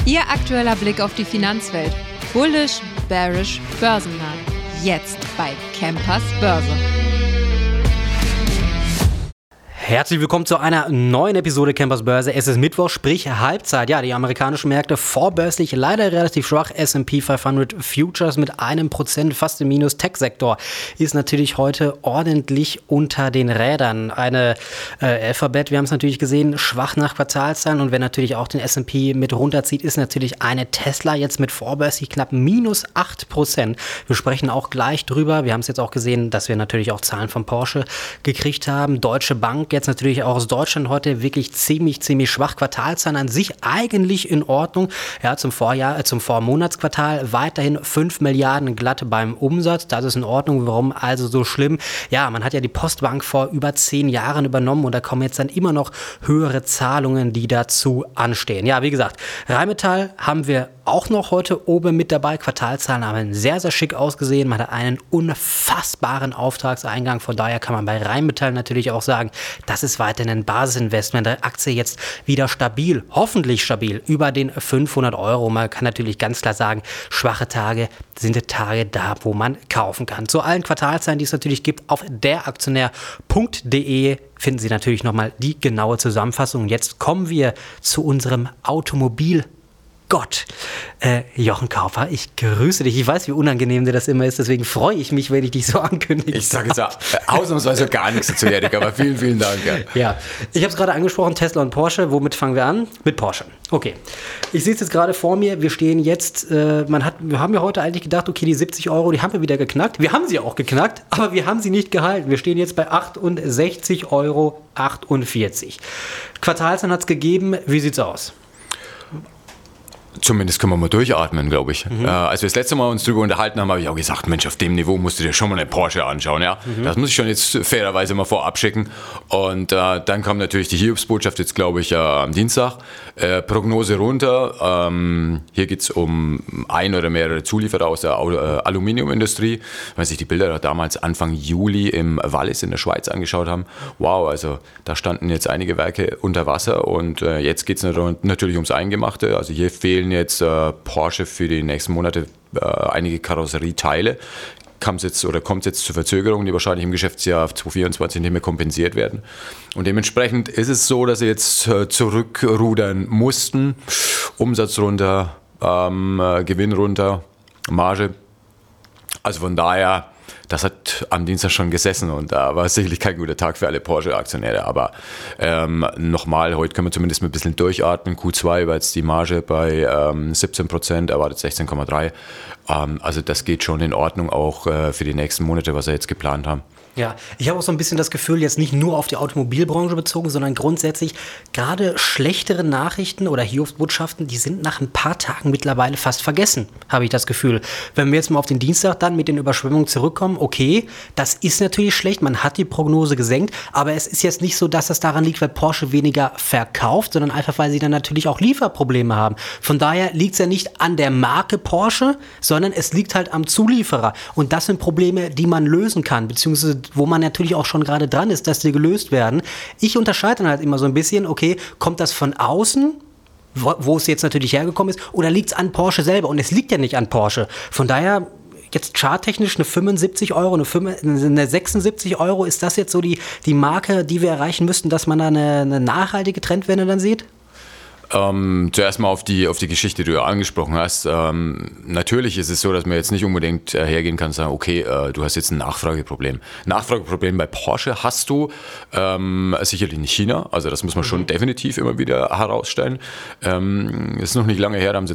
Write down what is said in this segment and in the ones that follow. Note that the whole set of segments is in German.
Ihr aktueller Blick auf die Finanzwelt. Bullish, bearish, börsennah. Jetzt bei Campers Börse. Herzlich willkommen zu einer neuen Episode Campers Börse. Es ist Mittwoch, sprich Halbzeit. Ja, die amerikanischen Märkte vorbörslich leider relativ schwach. S&P 500 Futures mit 1%, fast im Minus. Tech-Sektor ist natürlich heute ordentlich unter den Rädern. Eine Alphabet, wir haben es natürlich gesehen, schwach nach Quartalszahlen. Und wer natürlich auch den S&P mit runterzieht, ist natürlich eine Tesla jetzt mit vorbörslich knapp minus 8%. Wir sprechen auch gleich drüber. Wir haben es jetzt auch gesehen, dass wir natürlich auch Zahlen von Porsche gekriegt haben. Deutsche Bank jetzt natürlich auch aus Deutschland heute wirklich ziemlich schwach. Quartalzahlen an sich eigentlich in Ordnung. Ja, zum Vormonatsquartal weiterhin 5 Milliarden glatt beim Umsatz. Das ist in Ordnung. Warum also so schlimm? Ja, man hat ja die Postbank vor über 10 Jahren übernommen und da kommen jetzt dann immer noch höhere Zahlungen, die dazu anstehen. Ja, wie gesagt, Rheinmetall haben wir auch noch heute oben mit dabei. Quartalzahlen haben sehr schick ausgesehen. Man hat einen unfassbaren Auftragseingang. Von daher kann man bei Rheinmetall natürlich auch sagen, das ist weiterhin ein Basisinvestment. Der Aktie jetzt wieder stabil, hoffentlich stabil, über den 500 Euro. Man kann natürlich ganz klar sagen, schwache Tage sind Tage da, wo man kaufen kann. Zu allen Quartalzahlen, die es natürlich gibt, auf deraktionär.de finden Sie natürlich nochmal die genaue Zusammenfassung. Jetzt kommen wir zu unserem Automobil Gott, Jochen Kaufer, ich grüße dich. Ich weiß, wie unangenehm dir das immer ist, deswegen freue ich mich, wenn ich dich so ankündige. Ich sage jetzt ausnahmsweise gar nichts dazu, Erik, aber vielen Dank. Ja, ich habe es gerade angesprochen, Tesla und Porsche. Womit fangen wir an? Mit Porsche. Okay, ich sehe es jetzt gerade vor mir. Wir stehen jetzt, wir haben ja heute eigentlich gedacht, okay, die 70 Euro, die haben wir wieder geknackt. Wir haben sie auch geknackt, aber wir haben sie nicht gehalten. Wir stehen jetzt bei 68,48 Euro. Quartalszahlen hat es gegeben. Wie sieht's aus? Zumindest können wir mal durchatmen, glaube ich. Als wir das letzte Mal uns drüber unterhalten haben, habe ich auch gesagt, Mensch, auf dem Niveau musst du dir schon mal eine Porsche anschauen. Ja? Das muss ich schon jetzt fairerweise mal vorab schicken. Und dann kam natürlich die Hiobsbotschaft jetzt, glaube ich, am Dienstag. Prognose runter. Hier geht es um ein oder mehrere Zulieferer aus der Aluminiumindustrie. Wenn sich die Bilder damals Anfang Juli im Wallis in der Schweiz angeschaut haben. Wow, also da standen jetzt einige Werke unter Wasser und jetzt geht es natürlich ums Eingemachte. Also hier fehlen jetzt Porsche für die nächsten Monate einige Karosserieteile. Kommt jetzt zur Verzögerung, die wahrscheinlich im Geschäftsjahr 2024 nicht mehr kompensiert werden. Und dementsprechend ist es so, dass sie jetzt zurückrudern mussten. Umsatz runter, Gewinn runter, Marge. Also von daher, das hat am Dienstag schon gesessen und da war sicherlich kein guter Tag für alle Porsche-Aktionäre. Aber nochmal, heute können wir zumindest ein bisschen durchatmen. Q2 war jetzt die Marge bei 17%, erwartet 16,3%. Also das geht schon in Ordnung auch für die nächsten Monate, was wir jetzt geplant haben. Ja, ich habe auch so ein bisschen das Gefühl, jetzt nicht nur auf die Automobilbranche bezogen, sondern grundsätzlich gerade schlechtere Nachrichten oder Hiobsbotschaften, die sind nach ein paar Tagen mittlerweile fast vergessen, habe ich das Gefühl. Wenn wir jetzt mal auf den Dienstag dann mit den Überschwemmungen zurückkommen, okay, das ist natürlich schlecht, man hat die Prognose gesenkt, aber es ist jetzt nicht so, dass das daran liegt, weil Porsche weniger verkauft, sondern einfach, weil sie dann natürlich auch Lieferprobleme haben. Von daher liegt es ja nicht an der Marke Porsche, sondern es liegt halt am Zulieferer. Und das sind Probleme, die man lösen kann, beziehungsweise wo man natürlich auch schon gerade dran ist, dass die gelöst werden. Ich unterscheide dann halt immer so ein bisschen, okay, kommt das von außen, wo es jetzt natürlich hergekommen ist, oder liegt es an Porsche selber? Und es liegt ja nicht an Porsche. Von daher, jetzt charttechnisch eine 75 Euro, eine 76 Euro, ist das jetzt so die Marke, die wir erreichen müssten, dass man da eine nachhaltige Trendwende dann sieht? Zuerst mal auf die Geschichte, die du angesprochen hast. Natürlich ist es so, dass man jetzt nicht unbedingt hergehen kann und sagen, okay, du hast jetzt ein Nachfrageproblem. Nachfrageproblem bei Porsche hast du sicherlich in China, also das muss man schon definitiv immer wieder herausstellen. Ist noch nicht lange her, da haben sie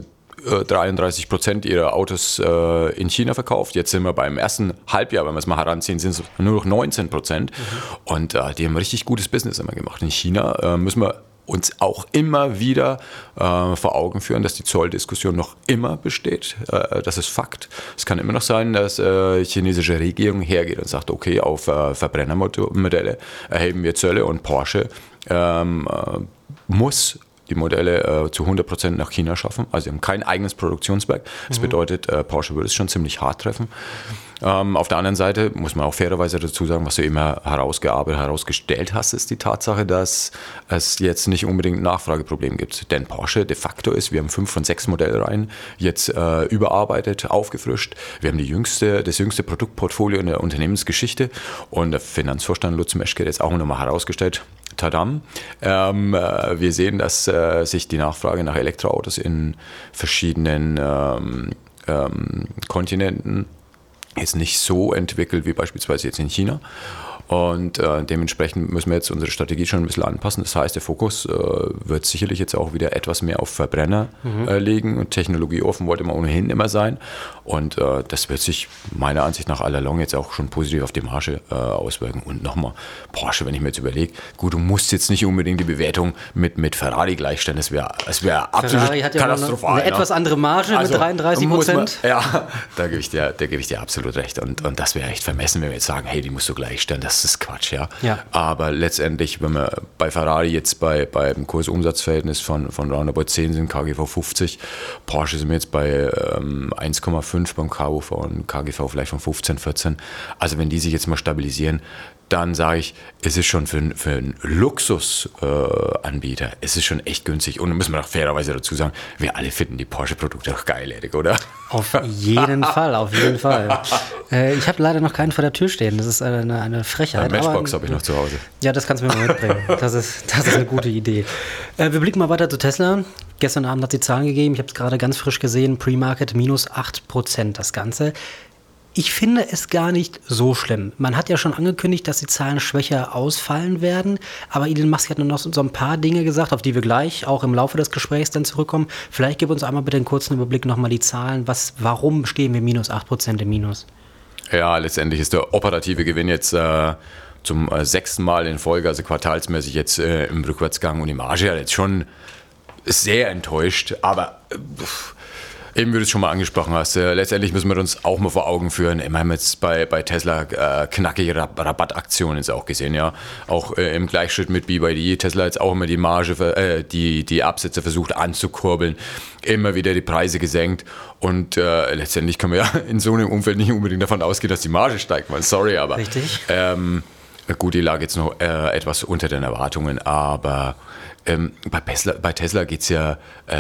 33% ihrer Autos in China verkauft. Jetzt sind wir beim ersten Halbjahr, wenn wir es mal heranziehen, sind es nur noch 19%. Und die haben richtig gutes Business immer gemacht. In China müssen wir uns auch immer wieder vor Augen führen, dass die Zolldiskussion noch immer besteht. Das ist Fakt. Es kann immer noch sein, dass die chinesische Regierung hergeht und sagt, okay, auf Verbrennermodelle erheben wir Zölle und Porsche muss die Modelle zu 100% nach China schaffen. Also sie haben kein eigenes Produktionswerk. Das bedeutet, Porsche würde es schon ziemlich hart treffen. Auf der anderen Seite muss man auch fairerweise dazu sagen, was du immer herausgestellt hast, ist die Tatsache, dass es jetzt nicht unbedingt ein Nachfrageproblem gibt. Denn Porsche de facto ist, wir haben 5 von 6 Modellreihen jetzt überarbeitet, aufgefrischt. Wir haben das jüngste Produktportfolio in der Unternehmensgeschichte. Und der Finanzvorstand Lutz Meschke hat jetzt auch nochmal herausgestellt, tadam, wir sehen, dass sich die Nachfrage nach Elektroautos in verschiedenen Kontinenten jetzt nicht so entwickelt wie beispielsweise jetzt in China. Und dementsprechend müssen wir jetzt unsere Strategie schon ein bisschen anpassen. Das heißt, der Fokus wird sicherlich jetzt auch wieder etwas mehr auf Verbrenner legen. Und technologieoffen wollte man ohnehin immer sein. Und das wird sich meiner Ansicht nach allalong jetzt auch schon positiv auf die Marge auswirken. Und nochmal, Porsche, wenn ich mir jetzt überlege, gut, du musst jetzt nicht unbedingt die Bewertung mit Ferrari gleichstellen. Das wäre absolut Ferrari hat ja katastrophal. Eine etwas andere Marge mit 33%. Ja, da gebe ich dir absolut recht. Und das wäre echt vermessen, wenn wir jetzt sagen, hey, die musst du gleichstellen. Das ist Quatsch, ja. Aber letztendlich, wenn wir bei Ferrari jetzt beim Kursumsatzverhältnis von roundabout 10 sind, KGV 50, Porsche sind wir jetzt bei 1,5 beim KUV und KGV vielleicht von 15, 14. Also wenn die sich jetzt mal stabilisieren, dann sage ich, es ist schon für einen Luxusanbieter, es ist schon echt günstig. Und dann müssen wir doch fairerweise dazu sagen, wir alle finden die Porsche-Produkte auch geil, Erik, oder? Auf jeden Fall, auf jeden Fall. Ich habe leider noch keinen vor der Tür stehen, das ist eine Frechheit. Eine Matchbox habe ich noch zu Hause. Ja, das kannst du mir mal mitbringen. Das ist eine gute Idee. Wir blicken mal weiter zu Tesla. Gestern Abend hat sie Zahlen gegeben, ich habe es gerade ganz frisch gesehen, Pre-Market minus 8% das Ganze. Ich finde es gar nicht so schlimm. Man hat ja schon angekündigt, dass die Zahlen schwächer ausfallen werden, aber Elon Musk hat nur noch so ein paar Dinge gesagt, auf die wir gleich auch im Laufe des Gesprächs dann zurückkommen. Vielleicht gib uns einmal bitte einen kurzen Überblick nochmal die Zahlen. Warum stehen wir minus 8% im Minus? Ja, letztendlich ist der operative Gewinn jetzt zum 6. Mal in Folge, also quartalsmäßig jetzt im Rückwärtsgang, und die Marge hat jetzt schon sehr enttäuscht, aber eben, wie du es schon mal angesprochen hast, letztendlich müssen wir uns auch mal vor Augen führen. Wir haben jetzt bei Tesla knackige Rabattaktionen jetzt auch gesehen, ja. Auch im Gleichschritt mit BYD. Tesla hat jetzt auch immer die Marge, die Absätze versucht anzukurbeln, immer wieder die Preise gesenkt. Und letztendlich können wir ja in so einem Umfeld nicht unbedingt davon ausgehen, dass die Marge steigt. Sorry, aber richtig. Gut, die lag jetzt noch etwas unter den Erwartungen, aber bei Tesla geht es ja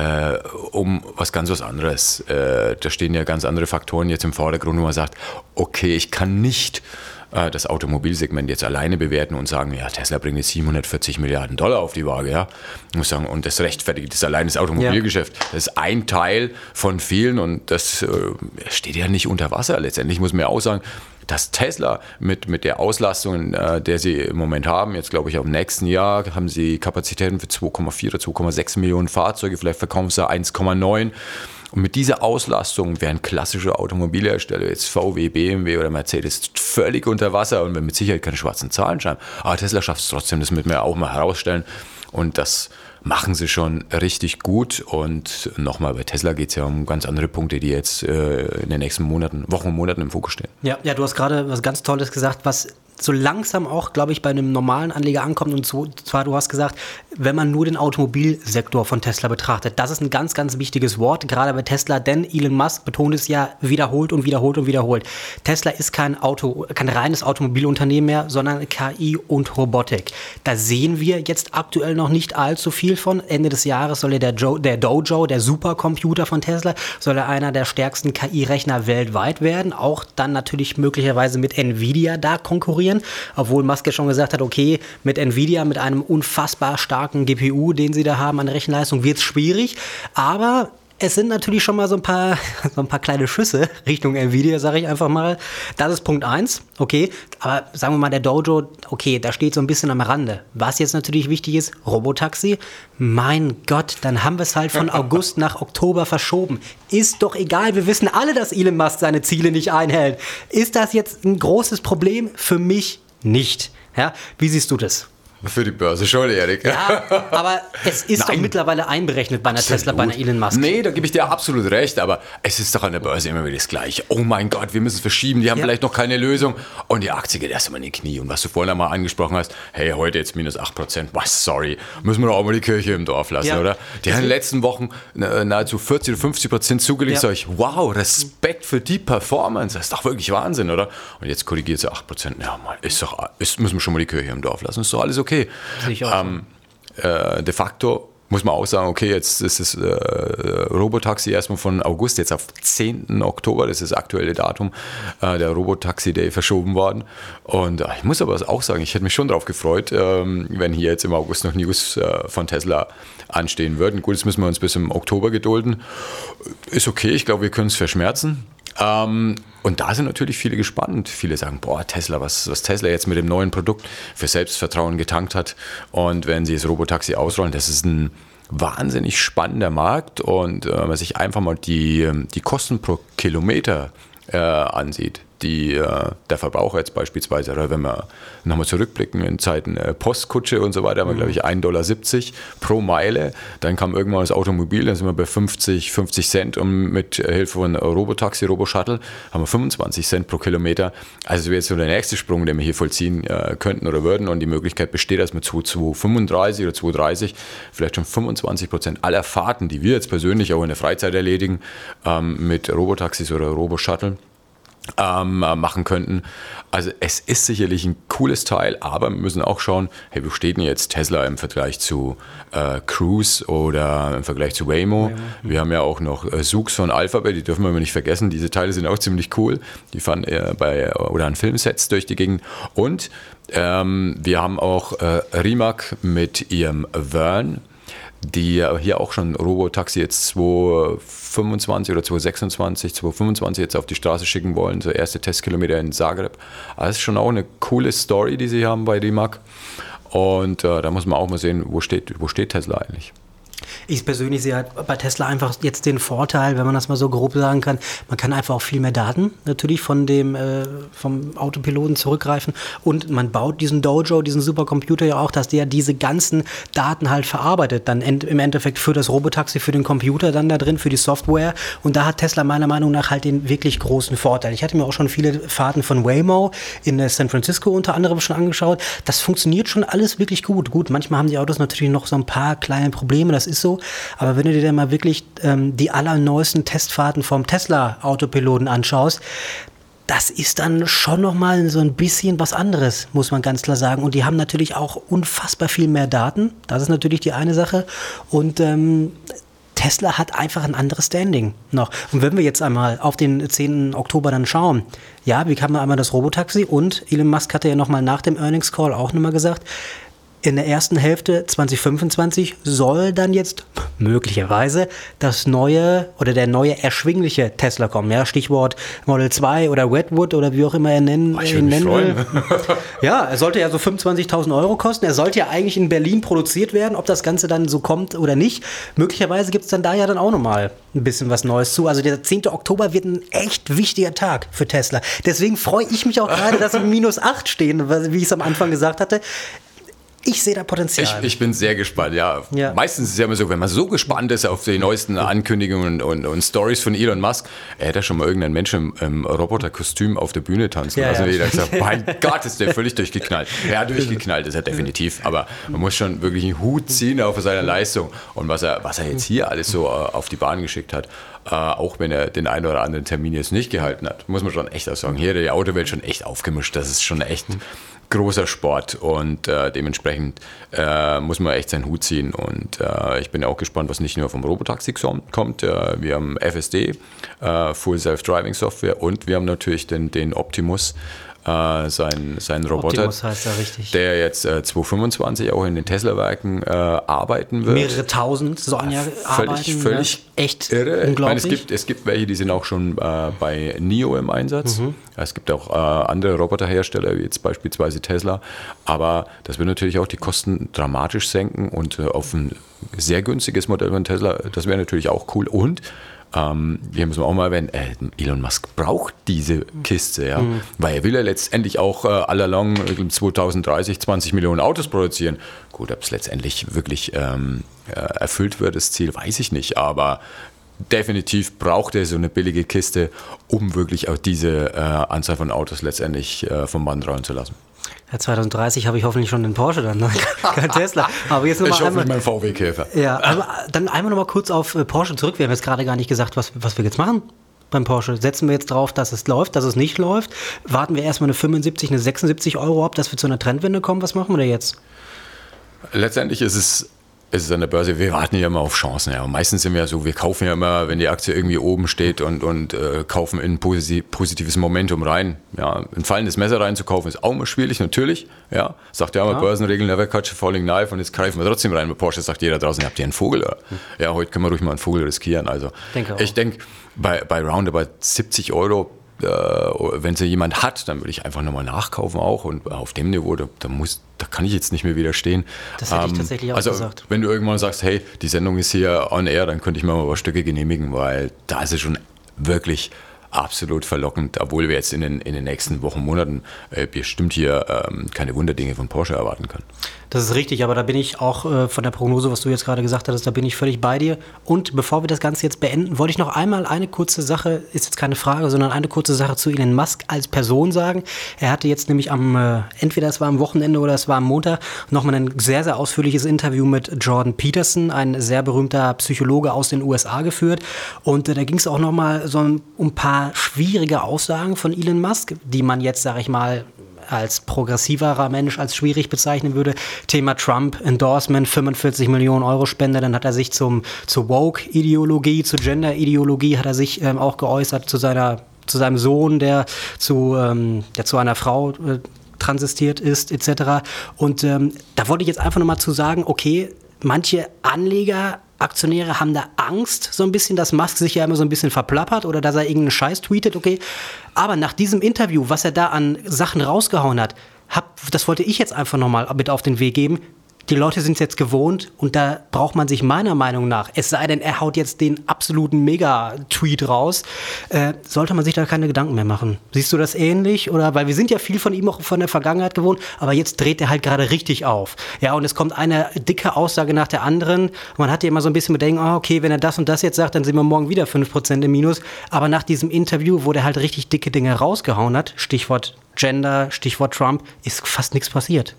um was anderes. Da stehen ja ganz andere Faktoren jetzt im Vordergrund, wo man sagt, okay, ich kann nicht das Automobilsegment jetzt alleine bewerten und sagen, ja, Tesla bringt jetzt $740 Milliarden auf die Waage, ja. Ich muss sagen, und das rechtfertigt das allein das Automobilgeschäft. Ja. Das ist ein Teil von vielen und das steht ja nicht unter Wasser. Letztendlich muss man ja auch sagen, dass Tesla mit der Auslastung, der sie im Moment haben, jetzt glaube ich auch im nächsten Jahr, haben sie Kapazitäten für 2,4 oder 2,6 Millionen Fahrzeuge, vielleicht verkaufen sie 1,9. Und mit dieser Auslastung wären klassische Automobilhersteller, jetzt VW, BMW oder Mercedes, völlig unter Wasser und wir mit Sicherheit keine schwarzen Zahlen schreiben. Aber Tesla schafft es trotzdem, das müssen wir auch mal herausstellen. Und das machen sie schon richtig gut. Und nochmal, bei Tesla geht es ja um ganz andere Punkte, die jetzt in den nächsten Wochen und Monaten im Fokus stehen. Ja, du hast gerade was ganz Tolles gesagt, was so langsam auch, glaube ich, bei einem normalen Anleger ankommt. Und zwar, du hast gesagt, wenn man nur den Automobilsektor von Tesla betrachtet. Das ist ein ganz, ganz wichtiges Wort, gerade bei Tesla, denn Elon Musk betont es ja wiederholt und wiederholt und wiederholt. Tesla ist kein reines Automobilunternehmen mehr, sondern KI und Robotik. Da sehen wir jetzt aktuell noch nicht allzu viel von. Ende des Jahres soll der Dojo, der Supercomputer von Tesla, soll er einer der stärksten KI-Rechner weltweit werden. Auch dann natürlich möglicherweise mit Nvidia da konkurrieren. Obwohl Musk ja schon gesagt hat, okay, mit Nvidia, mit einem unfassbar starken GPU, den sie da haben an Rechenleistung, wird es schwierig. Aber es sind natürlich schon mal so ein paar kleine Schüsse Richtung Nvidia, sage ich einfach mal. Das ist Punkt 1, okay. Aber sagen wir mal, der Dojo, okay, da steht so ein bisschen am Rande. Was jetzt natürlich wichtig ist, Robotaxi, mein Gott, dann haben wir es halt von August nach Oktober verschoben. Ist doch egal, wir wissen alle, dass Elon Musk seine Ziele nicht einhält. Ist das jetzt ein großes Problem? Für mich nicht. Ja, wie siehst du das? Für die Börse schon, Erik. Ja, aber es ist doch mittlerweile einberechnet bei einer Tesla, bei einer Elon Musk. Nee, da gebe ich dir absolut recht, aber es ist doch an der Börse immer wieder das Gleiche. Oh mein Gott, wir müssen es verschieben, die haben vielleicht noch keine Lösung. Und die Aktie geht erst einmal in die Knie. Und was du vorhin einmal angesprochen hast, hey, heute jetzt minus 8%, was, sorry, müssen wir doch auch mal die Kirche im Dorf lassen, oder? Die haben in den letzten Wochen nahezu 40 oder 50% zugelegt. Sag ich, wow, Respekt für die Performance, das ist doch wirklich Wahnsinn, oder? Und jetzt korrigiert sie 8%. Ja, mal, müssen wir schon mal die Kirche im Dorf lassen, ist doch alles okay. De facto muss man auch sagen, okay, jetzt ist das Robotaxi erstmal von August jetzt auf 10. Oktober, das ist das aktuelle Datum, der Robotaxi Day verschoben worden. Und ich muss aber auch sagen, ich hätte mich schon darauf gefreut, wenn hier jetzt im August noch News von Tesla anstehen würden. Gut, jetzt müssen wir uns bis im Oktober gedulden. Ist okay, ich glaube, wir können es verschmerzen. Und da sind natürlich viele gespannt. Viele sagen, boah, Tesla, was Tesla jetzt mit dem neuen Produkt für Selbstvertrauen getankt hat. Und wenn sie das Robotaxi ausrollen, das ist ein wahnsinnig spannender Markt. Und wenn man sich einfach mal die Kosten pro Kilometer ansieht, die der Verbraucher jetzt beispielsweise, oder wenn wir nochmal zurückblicken in Zeiten Postkutsche und so weiter, haben wir, glaube ich, $1,70 pro Meile. Dann kam irgendwann das Automobil, dann sind wir bei 50 Cent und mit Hilfe von Robotaxi, Roboshuttle haben wir 25 Cent pro Kilometer. Also das wäre jetzt so der nächste Sprung, den wir hier vollziehen könnten oder würden, und die Möglichkeit besteht, dass wir zu 2,35 oder 2,30 vielleicht schon 25% aller Fahrten, die wir jetzt persönlich auch in der Freizeit erledigen, mit Robotaxis oder Roboshuttle machen könnten. Also es ist sicherlich ein cooles Teil, aber wir müssen auch schauen, hey, wo steht denn jetzt Tesla im Vergleich zu Cruise oder im Vergleich zu Waymo? Wir haben ja auch noch Zoox von Alphabet, die dürfen wir nicht vergessen. Diese Teile sind auch ziemlich cool. Die fahren oder an Filmsets durch die Gegend. Und wir haben auch Rimac mit ihrem Verne, die hier auch schon Robotaxi jetzt 2025 oder 2025 jetzt auf die Straße schicken wollen, so erste Testkilometer in Zagreb. Also das ist schon auch eine coole Story, die sie haben bei Rimac. Und da muss man auch mal sehen, wo steht Tesla eigentlich. Ich persönlich sehe halt bei Tesla einfach jetzt den Vorteil, wenn man das mal so grob sagen kann, man kann einfach auch viel mehr Daten natürlich vom Autopiloten zurückgreifen, und man baut diesen Dojo, diesen Supercomputer ja auch, dass der diese ganzen Daten halt verarbeitet, dann im Endeffekt für das Robotaxi, für den Computer dann da drin, für die Software, und da hat Tesla meiner Meinung nach halt den wirklich großen Vorteil. Ich hatte mir auch schon viele Fahrten von Waymo in San Francisco unter anderem schon angeschaut. Das funktioniert schon alles wirklich gut. Gut, manchmal haben die Autos natürlich noch so ein paar kleine Probleme, das ist so, aber wenn du dir dann mal wirklich die allerneuesten Testfahrten vom Tesla-Autopiloten anschaust, das ist dann schon nochmal so ein bisschen was anderes, muss man ganz klar sagen. Und die haben natürlich auch unfassbar viel mehr Daten, das ist natürlich die eine Sache, und Tesla hat einfach ein anderes Standing noch. Und wenn wir jetzt einmal auf den 10. Oktober dann schauen, ja, wie kann man einmal das Robotaxi, und Elon Musk hatte ja nochmal nach dem Earnings Call auch nochmal gesagt, in der ersten Hälfte 2025 soll dann jetzt möglicherweise der neue erschwingliche Tesla kommen. Ja, Stichwort Model 2 oder Redwood oder wie auch immer er nennen will. Ja, er sollte ja so 25.000 € kosten. Er sollte ja eigentlich in Berlin produziert werden. Ob das Ganze dann so kommt oder nicht, möglicherweise gibt es dann da ja dann auch nochmal ein bisschen was Neues zu. Also der 10. Oktober wird ein echt wichtiger Tag für Tesla. Deswegen freue ich mich auch gerade, dass wir -8 stehen, wie ich es am Anfang gesagt hatte. Ich sehe da Potenzial. Ich bin sehr gespannt, ja. Meistens ist es ja immer so, wenn man so gespannt ist auf die neuesten Ankündigungen und Stories von Elon Musk, er hätte schon mal irgendeinen Menschen im Roboterkostüm auf der Bühne tanzen lassen. Und jeder gesagt, mein Gott, ist der völlig durchgeknallt. Ja, durchgeknallt ist er definitiv, aber man muss schon wirklich einen Hut ziehen auf seine Leistung. Und was er jetzt hier alles so auf die Bahn geschickt hat, auch wenn er den einen oder anderen Termin jetzt nicht gehalten hat, muss man schon echt auch sagen, hier hat die Autowelt schon echt aufgemischt. Das ist schon echt großer Sport, und dementsprechend muss man echt seinen Hut ziehen, und ich bin auch gespannt, was nicht nur vom Robotaxi kommt. Wir haben FSD, Full Self-Driving Software, und wir haben natürlich den Optimus, sein Roboter, Optimus heißt er, richtig, der jetzt 2025 auch in den Tesla-Werken arbeiten wird. Mehrere tausend sollen ja arbeiten. Völlig echt irre. unglaublich. Ich meine, es gibt welche, die sind auch schon bei NIO im Einsatz. Es gibt auch andere Roboterhersteller, wie jetzt beispielsweise Tesla. Aber das wird natürlich auch die Kosten dramatisch senken, und auf ein sehr günstiges Modell von Tesla, das wäre natürlich auch cool. Und hier muss man auch mal erwähnen, Elon Musk braucht diese Kiste, ja, weil er will ja letztendlich auch allalong 2030 20 Millionen Autos produzieren. Gut, ob es letztendlich wirklich erfüllt wird, das Ziel, weiß ich nicht, aber definitiv braucht er so eine billige Kiste, um wirklich auch diese Anzahl von Autos letztendlich vom Band rollen zu lassen. Ja, 2030 habe ich hoffentlich schon den Porsche dann, ne? Kein Tesla. Aber jetzt noch ich mal hoffe, mein VW-Käfer. Ja, aber dann einmal noch mal kurz auf Porsche zurück. Wir haben jetzt gerade gar nicht gesagt, was wir jetzt machen beim Porsche. Setzen wir jetzt drauf, dass es läuft, dass es nicht läuft? Warten wir erstmal eine 75, eine 76 Euro ab, dass wir zu einer Trendwende kommen? Was machen wir da jetzt? Letztendlich ist es an der Börse, wir warten ja immer auf Chancen. Ja. Und meistens sind wir ja so, wir kaufen ja immer, wenn die Aktie irgendwie oben steht und kaufen in positives Momentum rein. Ja. Ein fallendes Messer reinzukaufen ist auch immer schwierig, natürlich. Ja. Sagt ja immer Börsenregeln, never catch a falling knife, und jetzt greifen wir trotzdem rein. Bei Porsche sagt jeder draußen, habt ihr einen Vogel? Oder? Ja, heute können wir ruhig mal einen Vogel riskieren. Also ich denke, bei roundabout 70 Euro, wenn sie jemand hat, dann würde ich einfach nochmal nachkaufen auch, und auf dem Niveau, da kann ich jetzt nicht mehr widerstehen. Das hätte ich tatsächlich auch gesagt. Wenn du irgendwann sagst, hey, die Sendung ist hier on air, dann könnte ich mir mal ein paar Stücke genehmigen, weil da ist es schon wirklich absolut verlockend, obwohl wir jetzt in den nächsten Wochen, Monaten bestimmt hier keine Wunderdinge von Porsche erwarten können. Das ist richtig, aber da bin ich auch von der Prognose, was du jetzt gerade gesagt hattest, da bin ich völlig bei dir. Und bevor wir das Ganze jetzt beenden, wollte ich noch einmal eine kurze Sache, ist jetzt keine Frage, sondern eine kurze Sache zu Elon Musk als Person sagen. Er hatte jetzt nämlich entweder es war am Wochenende oder es war am Montag, nochmal ein sehr, sehr ausführliches Interview mit Jordan Peterson, ein sehr berühmter Psychologe aus den USA, geführt. Und da ging es auch nochmal so um ein paar schwierige Aussagen von Elon Musk, die man jetzt, sage ich mal, als progressiverer Mensch als schwierig bezeichnen würde. Thema Trump, Endorsement, 45 Millionen Euro Spende. Dann hat er sich zur Woke-Ideologie, zur Gender-Ideologie hat er sich auch geäußert, zu seinem Sohn, der zu einer Frau transisiert ist, etc. Und da wollte ich jetzt einfach nochmal zu sagen, okay, manche Aktionäre haben da Angst, so ein bisschen, dass Musk sich ja immer so ein bisschen verplappert oder dass er irgendeinen Scheiß tweetet, okay. Aber nach diesem Interview, was er da an Sachen rausgehauen hat, das wollte ich jetzt einfach nochmal mit auf den Weg geben. Die Leute sind es jetzt gewohnt und da braucht man sich meiner Meinung nach, es sei denn, er haut jetzt den absoluten Mega-Tweet raus, sollte man sich da keine Gedanken mehr machen. Siehst du das ähnlich? Oder, weil wir sind ja viel von ihm auch von der Vergangenheit gewohnt, aber jetzt dreht er halt gerade richtig auf. Ja, und es kommt eine dicke Aussage nach der anderen. Man hat ja immer so ein bisschen Bedenken, okay, wenn er das und das jetzt sagt, dann sind wir morgen wieder 5% im Minus. Aber nach diesem Interview, wo der halt richtig dicke Dinge rausgehauen hat, Stichwort Gender, Stichwort Trump, ist fast nichts passiert.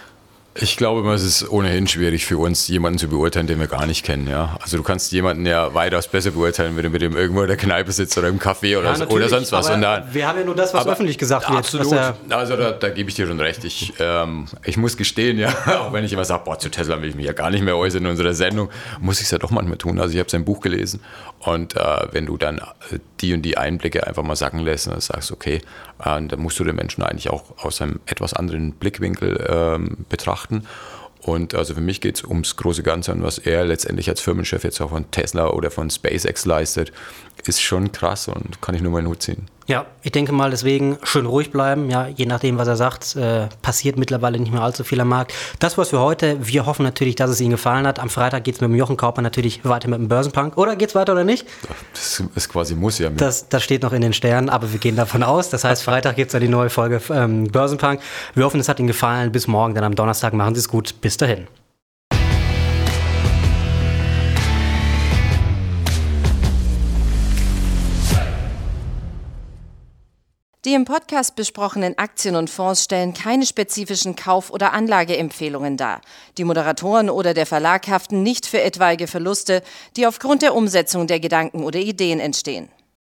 Ich glaube, es ist ohnehin schwierig für uns, jemanden zu beurteilen, den wir gar nicht kennen. Ja? Also du kannst jemanden ja weitaus besser beurteilen, wenn du mit dem irgendwo in der Kneipe sitzt oder im Café oder sonst was. Wir haben ja nur das, was öffentlich gesagt wird. Absolut. Also da gebe ich dir schon recht. Ich muss gestehen, ja, auch wenn ich immer sage, zu Tesla will ich mich ja gar nicht mehr äußern in unserer Sendung, muss ich es ja doch manchmal tun. Also ich habe sein Buch gelesen, und wenn du dann die und die Einblicke einfach mal sacken lässt und sagst, okay, dann musst du den Menschen eigentlich auch aus einem etwas anderen Blickwinkel betrachten. Und also für mich geht es ums große Ganze, und was er letztendlich als Firmenchef jetzt auch von Tesla oder von SpaceX leistet, ist schon krass, und kann ich nur meinen Hut ziehen. Ja, ich denke mal, deswegen schön ruhig bleiben. Ja, je nachdem, was er sagt, passiert mittlerweile nicht mehr allzu viel am Markt. Das war's für heute. Wir hoffen natürlich, dass es Ihnen gefallen hat. Am Freitag geht's mit dem Jochen Kaupmann natürlich weiter mit dem Börsenpunk. Oder geht's weiter oder nicht? Das ist quasi muss ja. Das steht noch in den Sternen, aber wir gehen davon aus. Das heißt, Freitag gibt's dann die neue Folge Börsenpunk. Wir hoffen, es hat Ihnen gefallen. Bis morgen, dann am Donnerstag. Machen Sie es gut. Bis dahin. Die im Podcast besprochenen Aktien und Fonds stellen keine spezifischen Kauf- oder Anlageempfehlungen dar. Die Moderatoren oder der Verlag haften nicht für etwaige Verluste, die aufgrund der Umsetzung der Gedanken oder Ideen entstehen.